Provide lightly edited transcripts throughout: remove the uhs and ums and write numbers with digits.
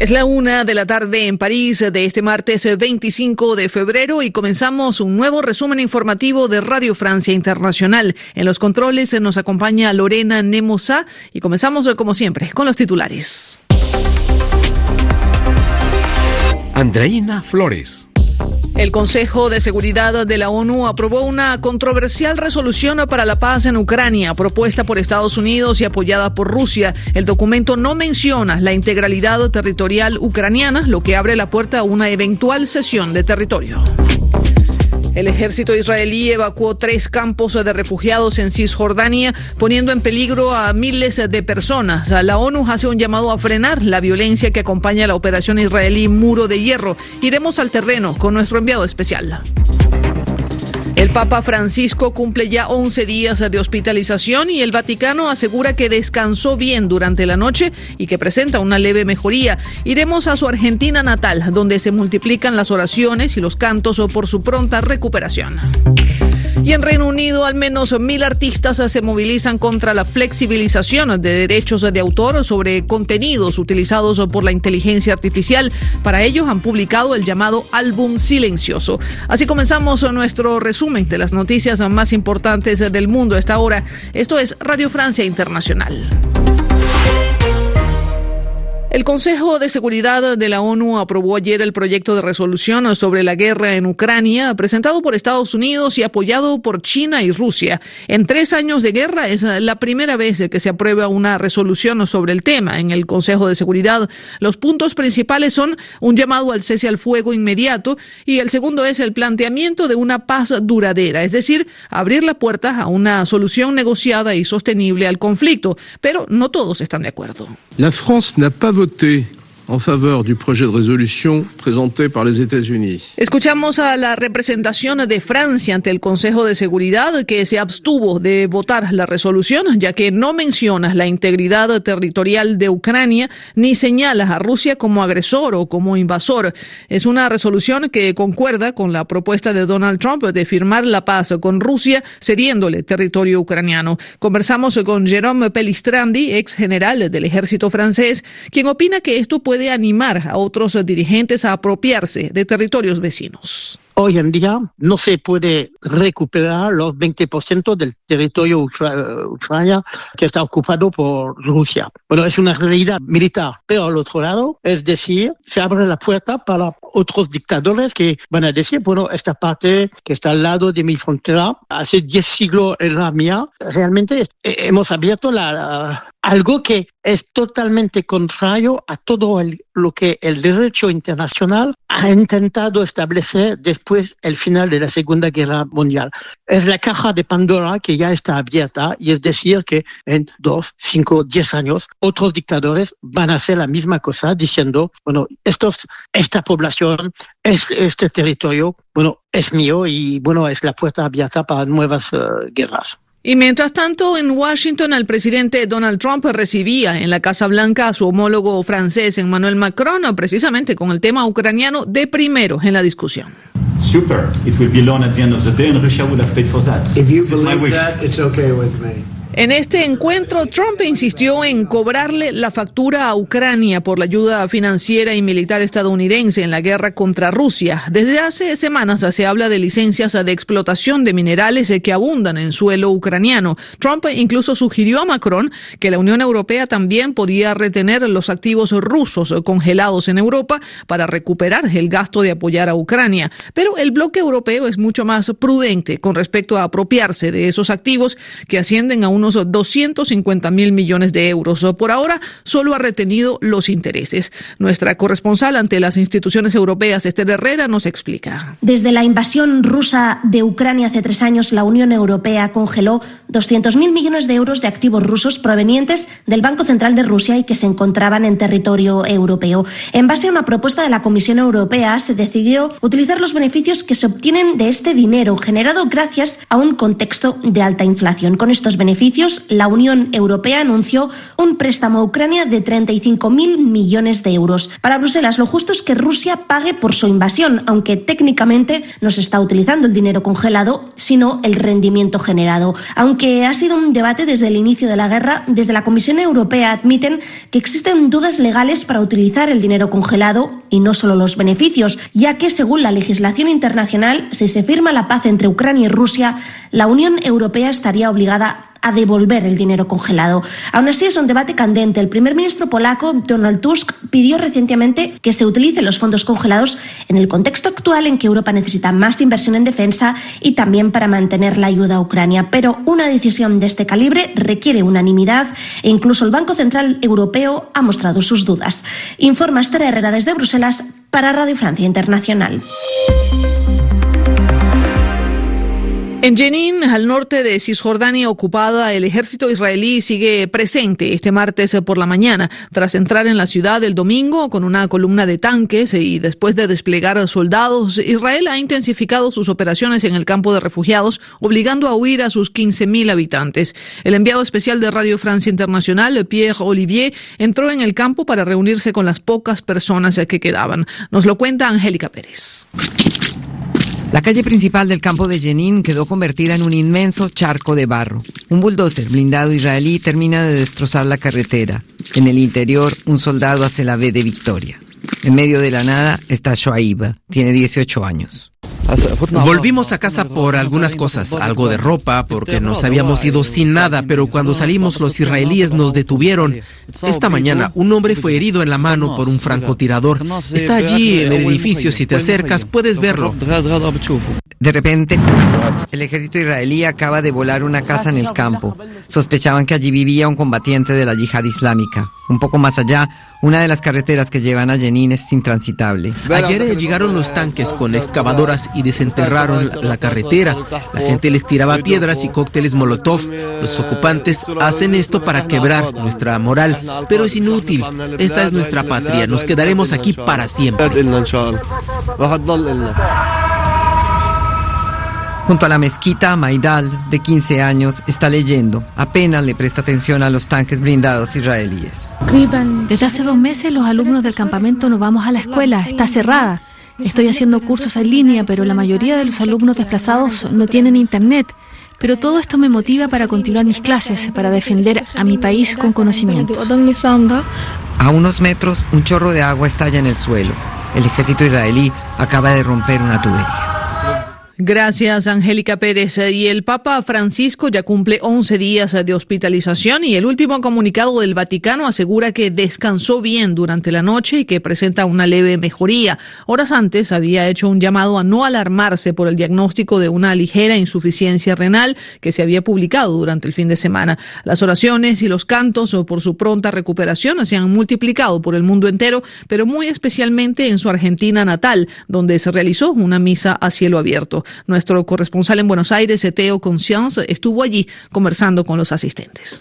Es la 1:00 p.m. en París de este martes 25 de febrero y comenzamos un nuevo resumen informativo de Radio Francia Internacional. En los controles nos acompaña Lorena Nemosa y comenzamos como siempre con los titulares. Andreina Flores. El Consejo de Seguridad de la ONU aprobó una controversial resolución para la paz en Ucrania, propuesta por Estados Unidos y apoyada por Rusia. El documento no menciona la integralidad territorial ucraniana, lo que abre la puerta a una eventual cesión de territorio. El ejército israelí evacuó 3 campos de refugiados en Cisjordania, poniendo en peligro a miles de personas. La ONU hace un llamado a frenar la violencia que acompaña la operación israelí Muro de Hierro. Iremos al terreno con nuestro enviado especial. El Papa Francisco cumple ya 11 días de hospitalización y el Vaticano asegura que descansó bien durante la noche y que presenta una leve mejoría. Iremos a su Argentina natal, donde se multiplican las oraciones y los cantos por su pronta recuperación. Y en Reino Unido, al menos 1.000 artistas se movilizan contra la flexibilización de derechos de autor sobre contenidos utilizados por la inteligencia artificial. Para ello han publicado el llamado álbum silencioso. Así comenzamos nuestro resumen de las noticias más importantes del mundo a esta hora. Esto es Radio Francia Internacional. El Consejo de Seguridad de la ONU aprobó ayer el proyecto de resolución sobre la guerra en Ucrania, presentado por Estados Unidos y apoyado por China y Rusia. En 3 años de guerra es la primera vez que se aprueba una resolución sobre el tema en el Consejo de Seguridad. Los puntos principales son un llamado al cese al fuego inmediato y el segundo es el planteamiento de una paz duradera, es decir, abrir la puerta a una solución negociada y sostenible al conflicto. Pero no todos están de acuerdo. La France n'a pas voté en faveur du projet de résolution présenté par les États-Unis. Escuchamos a la representación de Francia ante el Consejo de Seguridad, que se abstuvo de votar la resolución, ya que no menciona la integridad territorial de Ucrania ni señala a Rusia como agresor o como invasor. Es una resolución que concuerda con la propuesta de Donald Trump de firmar la paz con Rusia, cediéndole territorio ucraniano. Conversamos con Jérôme Pellistrandi, ex general del ejército francés, quien opina que esto puede animar a otros dirigentes a apropiarse de territorios vecinos. Hoy en día no se puede recuperar los 20% del territorio ucraniano que está ocupado por Rusia. Bueno, es una realidad militar, pero al otro lado, es decir, se abre la puerta para otros dictadores que van a decir, bueno, esta parte que está al lado de mi frontera, hace 10 siglos era la mía. Realmente hemos abierto algo que es totalmente contrario a todo lo que el derecho internacional ha intentado establecer después del final de la Segunda Guerra Mundial. Es la caja de Pandora que ya está abierta y es decir que en 2, 5, 10 años otros dictadores van a hacer la misma cosa diciendo, bueno, esta población, este territorio, bueno, es mío y bueno, es la puerta abierta para nuevas guerras. Y mientras tanto, en Washington, el presidente Donald Trump recibía en la Casa Blanca a su homólogo francés Emmanuel Macron, precisamente con el tema ucraniano de primero en la discusión. Super. It will be loan at the end of the day and Russia will have paid for that. If you believe that, it's okay with me. En este encuentro, Trump insistió en cobrarle la factura a Ucrania por la ayuda financiera y militar estadounidense en la guerra contra Rusia. Desde hace semanas se habla de licencias de explotación de minerales que abundan en suelo ucraniano. Trump incluso sugirió a Macron que la Unión Europea también podía retener los activos rusos congelados en Europa para recuperar el gasto de apoyar a Ucrania. Pero el bloque europeo es mucho más prudente con respecto a apropiarse de esos activos que ascienden a unos 250.000 millones de euros. Por ahora, solo ha retenido los intereses. Nuestra corresponsal ante las instituciones europeas, Esther Herrera, nos explica. Desde la invasión rusa de Ucrania hace 3 años, la Unión Europea congeló 200.000 millones de euros de activos rusos provenientes del Banco Central de Rusia y que se encontraban en territorio europeo. En base a una propuesta de la Comisión Europea, se decidió utilizar los beneficios que se obtienen de este dinero generado gracias a un contexto de alta inflación. Con estos beneficios, beneficios, la Unión Europea anunció un préstamo a Ucrania de 35.000 millones de euros. Para Bruselas, lo justo es que Rusia pague por su invasión, aunque técnicamente no se está utilizando el dinero congelado, sino el rendimiento generado. Aunque ha sido un debate desde el inicio de la guerra, desde la Comisión Europea admiten que existen dudas legales para utilizar el dinero congelado y no solo los beneficios, ya que según la legislación internacional, si se firma la paz entre Ucrania y Rusia, la Unión Europea estaría obligada a devolver el dinero congelado. Aún así, es un debate candente. El primer ministro polaco, Donald Tusk, pidió recientemente que se utilicen los fondos congelados en el contexto actual en que Europa necesita más inversión en defensa y también para mantener la ayuda a Ucrania. Pero una decisión de este calibre requiere unanimidad e incluso el Banco Central Europeo ha mostrado sus dudas. Informa Esther Herrera desde Bruselas para Radio Francia Internacional. En Jenin, al norte de Cisjordania ocupada, el ejército israelí sigue presente este martes por la mañana. Tras entrar en la ciudad el domingo con una columna de tanques y después de desplegar soldados, Israel ha intensificado sus operaciones en el campo de refugiados, obligando a huir a sus 15.000 habitantes. El enviado especial de Radio Francia Internacional, Pierre Olivier, entró en el campo para reunirse con las pocas personas que quedaban. Nos lo cuenta Angélica Pérez. La calle principal del campo de Jenin quedó convertida en un inmenso charco de barro. Un bulldozer blindado israelí termina de destrozar la carretera. En el interior, un soldado hace la V de victoria. En medio de la nada está Shoaib, tiene 18 años. Volvimos a casa por algunas cosas, algo de ropa, porque nos habíamos ido sin nada, pero cuando salimos los israelíes nos detuvieron. Esta mañana un hombre fue herido en la mano por un francotirador. Está allí en el edificio, si te acercas puedes verlo. De repente, el ejército israelí acaba de volar una casa en el campo. Sospechaban que allí vivía un combatiente de la yihad islámica. Un poco más allá, una de las carreteras que llevan a Jenin es intransitable. Ayer llegaron los tanques con excavadoras y desenterraron la carretera. La gente les tiraba piedras y cócteles molotov. Los ocupantes hacen esto para quebrar nuestra moral, pero es inútil. Esta es nuestra patria. Nos quedaremos aquí para siempre. Junto a la mezquita, Maidal, de 15 años, está leyendo. Apenas le presta atención a los tanques blindados israelíes. Desde hace 2 meses los alumnos del campamento no vamos a la escuela, está cerrada. Estoy haciendo cursos en línea, pero la mayoría de los alumnos desplazados no tienen internet. Pero todo esto me motiva para continuar mis clases, para defender a mi país con conocimiento. A unos metros, un chorro de agua estalla en el suelo. El ejército israelí acaba de romper una tubería. Gracias, Angélica Pérez. Y el Papa Francisco ya cumple 11 días de hospitalización y el último comunicado del Vaticano asegura que descansó bien durante la noche y que presenta una leve mejoría. Horas antes había hecho un llamado a no alarmarse por el diagnóstico de una ligera insuficiencia renal que se había publicado durante el fin de semana. Las oraciones y los cantos por su pronta recuperación se han multiplicado por el mundo entero, pero muy especialmente en su Argentina natal, donde se realizó una misa a cielo abierto. Nuestro corresponsal en Buenos Aires, Teo Conscience, estuvo allí conversando con los asistentes.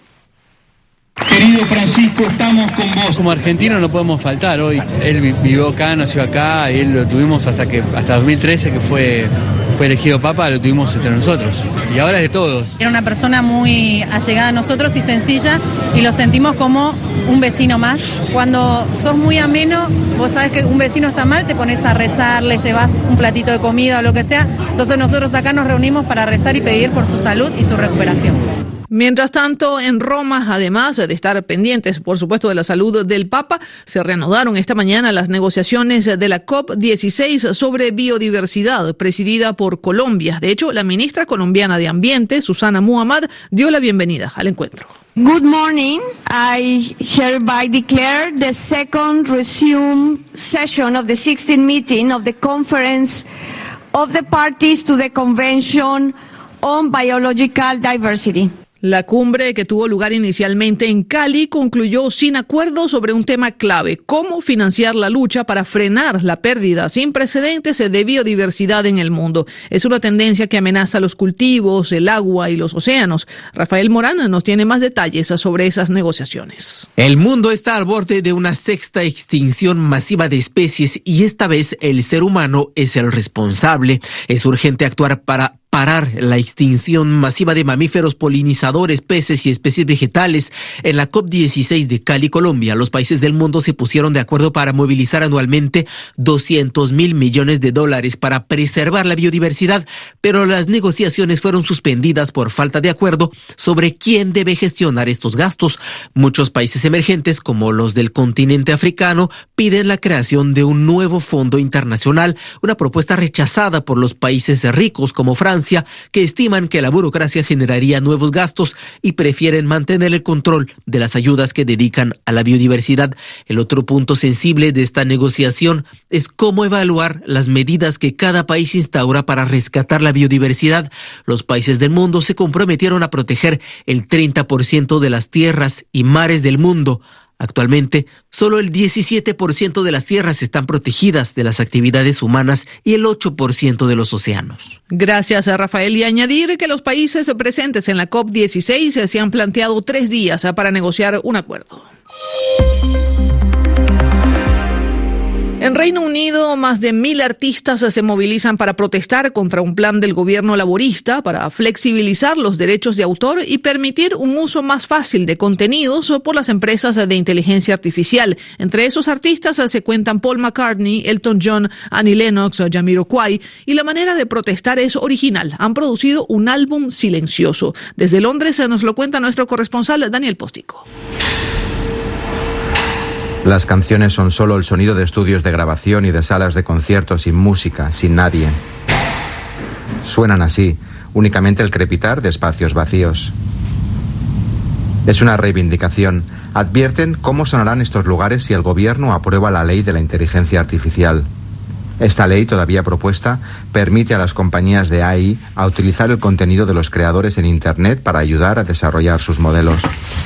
Querido Francisco, estamos con vos. Como argentino no podemos faltar hoy. Él vivió acá, nació acá, y él lo tuvimos hasta 2013 que fue elegido papa, lo tuvimos entre nosotros. Y ahora es de todos. Era una persona muy allegada a nosotros y sencilla, y lo sentimos como un vecino más. Cuando sos muy ameno, vos sabés que un vecino está mal, te pones a rezar, le llevas un platito de comida o lo que sea. Entonces nosotros acá nos reunimos para rezar y pedir por su salud y su recuperación. Mientras tanto, en Roma, además de estar pendientes, por supuesto, de la salud del Papa, se reanudaron esta mañana las negociaciones de la COP16 sobre biodiversidad, presidida por Colombia. De hecho, la ministra colombiana de Ambiente, Susana Muhammad, dio la bienvenida al encuentro. Good morning. I hereby declare the second resumed session of the 16th meeting of the Conference of the Parties to the Convention on Biological Diversity. La cumbre, que tuvo lugar inicialmente en Cali, concluyó sin acuerdo sobre un tema clave: cómo financiar la lucha para frenar la pérdida sin precedentes de biodiversidad en el mundo. Es una tendencia que amenaza los cultivos, el agua y los océanos. Rafael Morán nos tiene más detalles sobre esas negociaciones. El mundo está al borde de una sexta extinción masiva de especies y esta vez el ser humano es el responsable. Es urgente actuar para parar la extinción masiva de mamíferos polinizadores, peces y especies vegetales. En la COP16 de Cali, Colombia, los países del mundo se pusieron de acuerdo para movilizar anualmente $200.000 millones para preservar la biodiversidad, pero las negociaciones fueron suspendidas por falta de acuerdo sobre quién debe gestionar estos gastos. Muchos países emergentes, como los del continente africano, piden la creación de un nuevo fondo internacional, una propuesta rechazada por los países ricos como Francia, que estiman que la burocracia generaría nuevos gastos y prefieren mantener el control de las ayudas que dedican a la biodiversidad. El otro punto sensible de esta negociación es cómo evaluar las medidas que cada país instaura para rescatar la biodiversidad. Los países del mundo se comprometieron a proteger el 30% de las tierras y mares del mundo. Actualmente, solo el 17% de las tierras están protegidas de las actividades humanas y el 8% de los océanos. Gracias a Rafael. Y añadir que los países presentes en la COP16 se han planteado 3 días para negociar un acuerdo. En Reino Unido, más de 1.000 artistas se movilizan para protestar contra un plan del gobierno laborista para flexibilizar los derechos de autor y permitir un uso más fácil de contenidos por las empresas de inteligencia artificial. Entre esos artistas se cuentan Paul McCartney, Elton John, Annie Lennox, Jamiroquai, y la manera de protestar es original. Han producido un álbum silencioso. Desde Londres nos lo cuenta nuestro corresponsal Daniel Póstico. Las canciones son solo el sonido de estudios de grabación y de salas de conciertos sin música, sin nadie. Suenan así, únicamente el crepitar de espacios vacíos. Es una reivindicación. Advierten cómo sonarán estos lugares si el gobierno aprueba la ley de la inteligencia artificial. Esta ley, todavía propuesta, permite a las compañías de AI a utilizar el contenido de los creadores en Internet para ayudar a desarrollar sus modelos.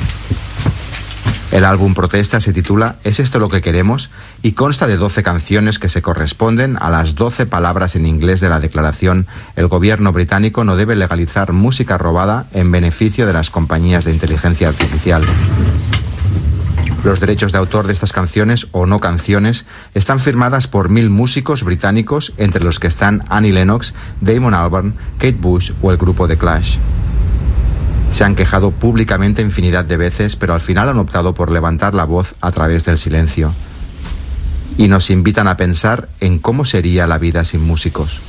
El álbum protesta se titula ¿Es esto lo que queremos? Y consta de 12 canciones que se corresponden a las 12 palabras en inglés de la declaración El gobierno británico no debe legalizar música robada en beneficio de las compañías de inteligencia artificial. Los derechos de autor de estas canciones o no canciones están firmadas por 1.000 músicos británicos, entre los que están Annie Lennox, Damon Albarn, Kate Bush o el grupo The Clash. Se han quejado públicamente infinidad de veces, pero al final han optado por levantar la voz a través del silencio. Y nos invitan a pensar en cómo sería la vida sin músicos.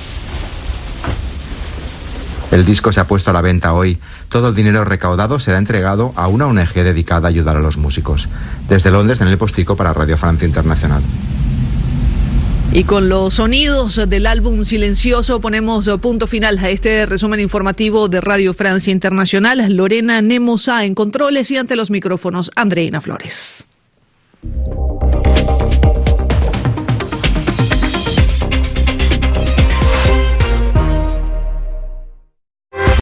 El disco se ha puesto a la venta hoy. Todo el dinero recaudado será entregado a una ONG dedicada a ayudar a los músicos. Desde Londres, Daniel Póstico para Radio Francia Internacional. Y con los sonidos del álbum silencioso ponemos punto final a este resumen informativo de Radio Francia Internacional. Lorena Nemosa en controles y ante los micrófonos Andreina Flores.